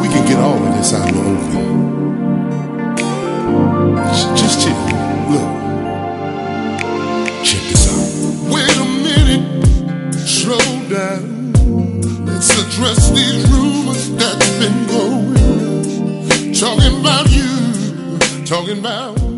we can get all of this out in the open. Just chill. Look. Check this out. Wait a minute. Slow down. Let's address these rumors that's been going. Talking about you. Talking about